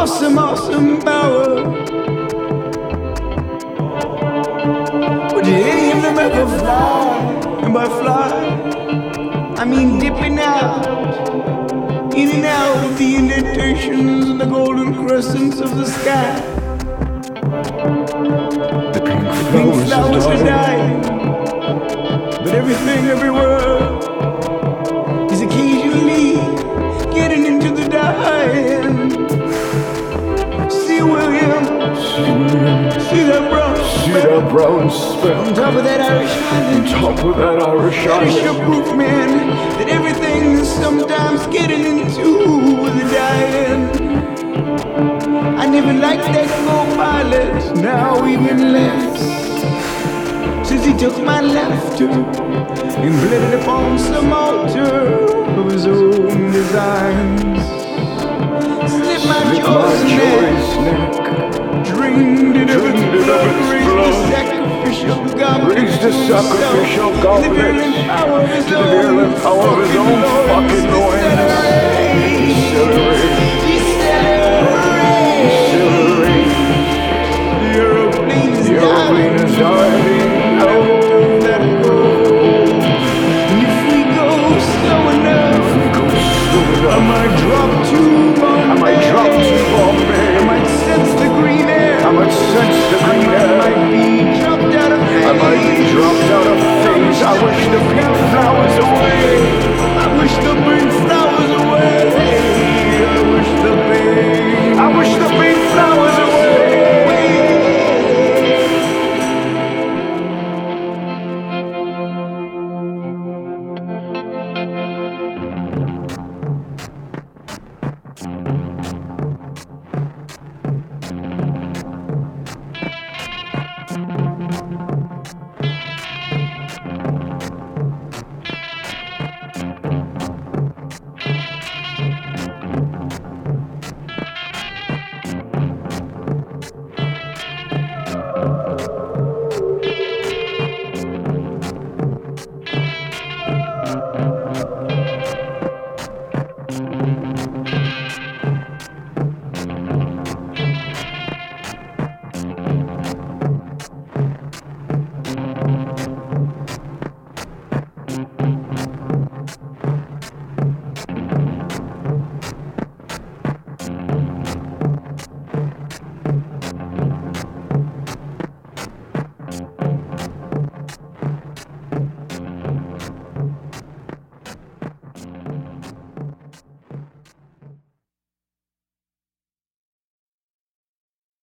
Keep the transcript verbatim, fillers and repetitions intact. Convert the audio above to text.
awesome, awesome power. Would any of them ever fly? And by fly, I mean dipping out, in and out of the indentations and the golden crescents of the sky. The pink The pink flowers flowers are are dying. dying, but everything everywhere is occasionally getting into the dying. See William, see that brown See that brown speck on top of that Irish island. top of that Irish That is your island. proof, man, that everything is sometimes getting into the dying. I never liked that co-pilot, now even less, since he took my laughter and bled it upon some altar of his own designs. Slit my Slit my jaws joy's neck, neck, drained it of its drained it of blood, its raised the blood, sacrificial goblet raised the to sacrificial himself, goblet to the virulent power of his to the own virulent power of his own fucking loins. Decelerate, Decelerate, decelerate. decelerate. The aeroplane is The aeroplane dying. is dying.